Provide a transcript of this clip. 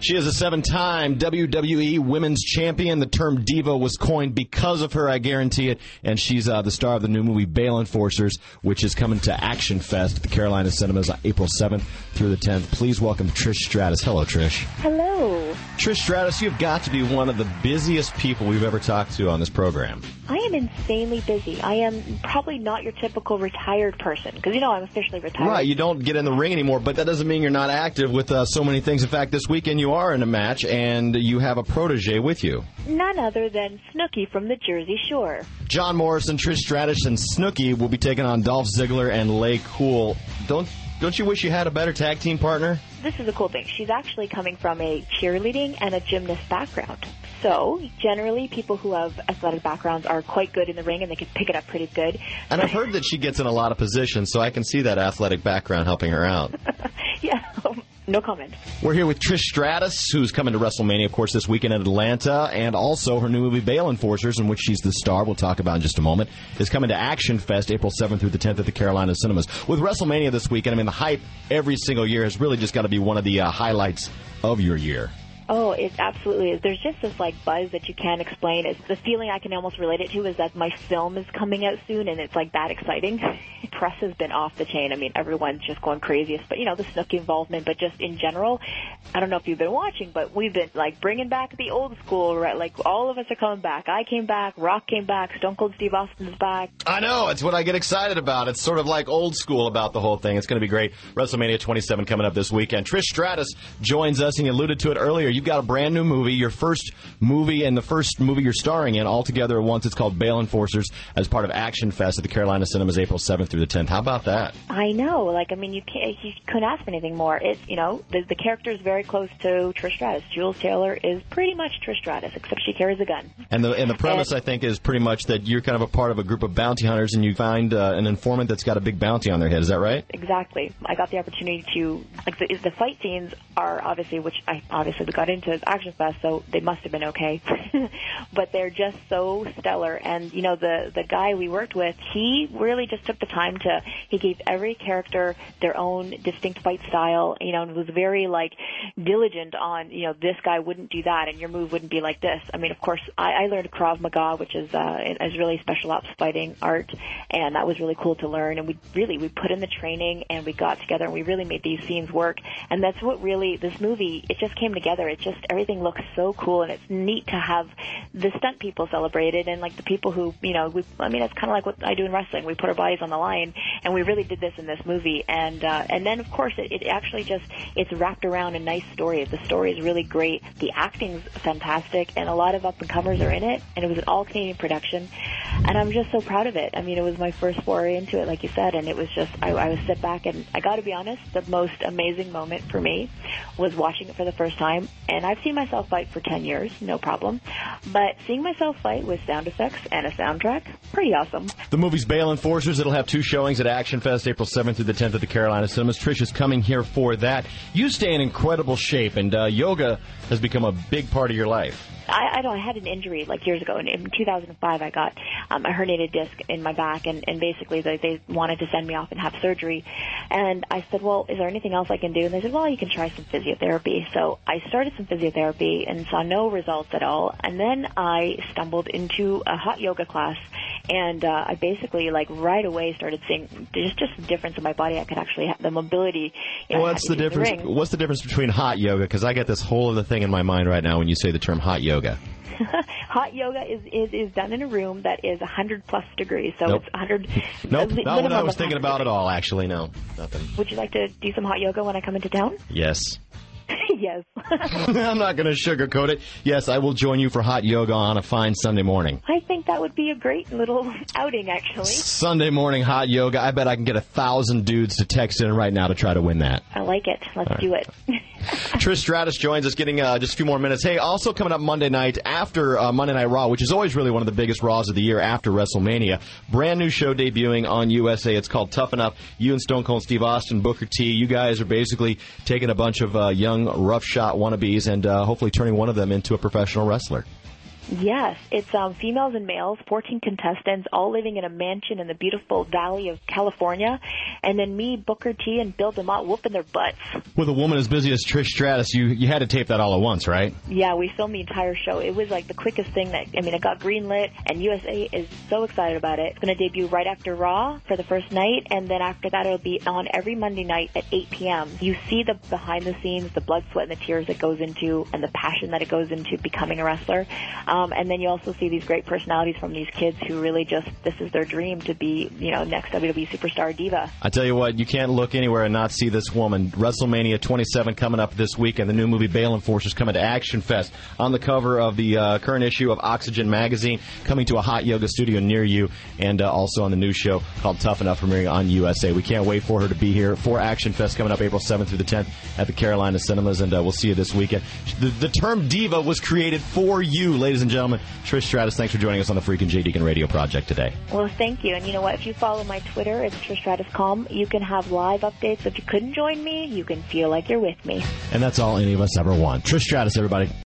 She is a 7-time WWE Women's Champion. The term diva was coined because of her, I guarantee it. And she's the star of the new movie Bail Enforcers, which is coming to Action Fest at the Carolina Cinemas on April 7th through the 10th. Please welcome Trish Stratus. Hello, Trish. Hello. Trish Stratus, you've got to be one of the busiest people we've ever talked to on this program. I am insanely busy. I am probably not your typical retired person, because, I'm officially retired. Right, you don't get in the ring anymore, but that doesn't mean you're not active with so many things. In fact, this weekend you are in a match, and you have a protege with you. None other than Snooki from the Jersey Shore. John Morrison, Trish Stratus, and Snooki will be taking on Dolph Ziggler and Lay Cool. Don't you wish you had a better tag team partner? This is a cool thing. She's actually coming from a cheerleading and a gymnast background. So, generally, people who have athletic backgrounds are quite good in the ring, and they can pick it up pretty good. And I've heard that she gets in a lot of positions, so I can see that athletic background helping her out. Yeah, no comment. We're here with Trish Stratus, who's coming to WrestleMania, of course, this weekend in Atlanta, and also her new movie, Bail Enforcers, in which she's the star, we'll talk about in just a moment, is coming to Action Fest April 7th through the 10th at the Carolina Cinemas. With WrestleMania this weekend, the hype every single year has really just got to be one of the highlights of your year. Oh, it absolutely is. There's just this, buzz that you can't explain. It's the feeling I can almost relate it to is that my film is coming out soon, and it's, that exciting. Press has been off the chain. Everyone's just going craziest. But, the Snooki involvement, but just in general, I don't know if you've been watching, but we've been, bringing back the old school, right? All of us are coming back. I came back, Rock came back, Stone Cold Steve Austin's back. I know. It's what I get excited about. It's sort of like old school about the whole thing. It's going to be great. WrestleMania 27 coming up this weekend. Trish Stratus joins us, and you alluded to it earlier. You've got a brand new movie, your first movie and the first movie you're starring in all together at once. It's called Bail Enforcers as part of Action Fest at the Carolina Cinemas April 7th through the 10th. How about that? I know. You couldn't ask for anything more. It's, the character is very close to Trish Stratus. Jules Taylor is pretty much Trish Stratus, except she carries a gun. And the premise, I think, is pretty much that you're kind of a part of a group of bounty hunters, and you find an informant that's got a big bounty on their head. Is that right? Exactly. I got the opportunity to, the fight scenes are obviously, which I obviously got into Action Fest, so they must have been okay. But they're just so stellar. And, the guy we worked with, he really just took the time he gave every character their own distinct fight style, and was very, diligent on, this guy wouldn't do that, and your move wouldn't be like this. Of course, I learned Krav Maga, which is really special ops fighting art, and that was really cool to learn. And we put in the training, and we got together, and we really made these scenes work. And that's what really, this movie, it just came together. Everything looks so cool, and it's neat to have the stunt people celebrated, and the people who, it's kind of like what I do in wrestling. We put our bodies on the line, and we really did this in this movie. And then, of course, it actually it's wrapped around a nice story. The story is really great. The acting's fantastic, and a lot of up-and-comers are in it, and it was an all-Canadian production. And I'm just so proud of it. It was my first foray into it, like you said, and it was just, I was sit back, and I got to be honest, the most amazing moment for me was watching it for the first time. And I've seen myself fight for 10 years, no problem. But seeing myself fight with sound effects and a soundtrack, pretty awesome. The movie's Bail Enforcers. It'll have 2 showings at Action Fest, April 7th through the 10th at the Carolina Cinemas. Trish is coming here for that. You stay in incredible shape, and yoga has become a big part of your life. I had an injury years ago. In 2005, I got a herniated disc in my back, and basically they wanted to send me off and have surgery. And I said, well, is there anything else I can do? And they said, well, you can try some physiotherapy. So I started some physiotherapy and saw no results at all. And then I stumbled into a hot yoga class, and I basically, right away started seeing just a difference in my body. I could actually have the mobility. What's the difference? What's the difference between hot yoga? Because I get this whole other thing in my mind right now when you say the term hot yoga. Hot yoga is done in a room that is 100-plus degrees, so Nope. It's 100. Nope, not what I was thinking about at all, actually, no. Nothing. Would you like to do some hot yoga when I come into town? Yes. Yes. I'm not going to sugarcoat it. Yes, I will join you for hot yoga on a fine Sunday morning. I think that would be a great little outing, actually. Sunday morning hot yoga. I bet I can get 1,000 dudes to text in right now to try to win that. I like it. Let's do it. Trish Stratus joins us, getting just a few more minutes. Hey, also coming up Monday night after Monday Night Raw, which is always really one of the biggest Raws of the year after WrestleMania. Brand new show debuting on USA. It's called Tough Enough. You and Stone Cold Steve Austin, Booker T, you guys are basically taking a bunch of young roughshot wannabes and hopefully turning one of them into a professional wrestler. Yes, it's females and males, 14 contestants, all living in a mansion in the beautiful valley of California, and then me, Booker T, and Bill DeMott whooping their butts. With a woman as busy as Trish Stratus, you had to tape that all at once, right? Yeah, we filmed the entire show. It was like the quickest thing it got greenlit, and USA is so excited about it. It's going to debut right after Raw for the first night, and then after that it'll be on every Monday night at 8 p.m. You see the behind the scenes, the blood, sweat, and the tears that goes into, and the passion that it goes into becoming a wrestler. And then you also see these great personalities from these kids who really this is their dream to be, next WWE superstar diva. I tell you what, you can't look anywhere and not see this woman. WrestleMania 27 coming up this week, and the new movie Bale Enforcers coming to Action Fest on the cover of the current issue of Oxygen magazine, coming to a hot yoga studio near you, and also on the new show called Tough Enough, premiering on USA. We can't wait for her to be here for Action Fest coming up April 7th through the 10th at the Carolina Cinemas, and we'll see you this weekend. The term diva was created for you, ladies and gentlemen. Trish Stratus, thanks for joining us on the Freakin' J. Deacon Radio Project today. Well, thank you. And you know what? If you follow my Twitter, it's Trish Stratus.com. You can have live updates. If you couldn't join me, you can feel like you're with me. And that's all any of us ever want. Trish Stratus, everybody.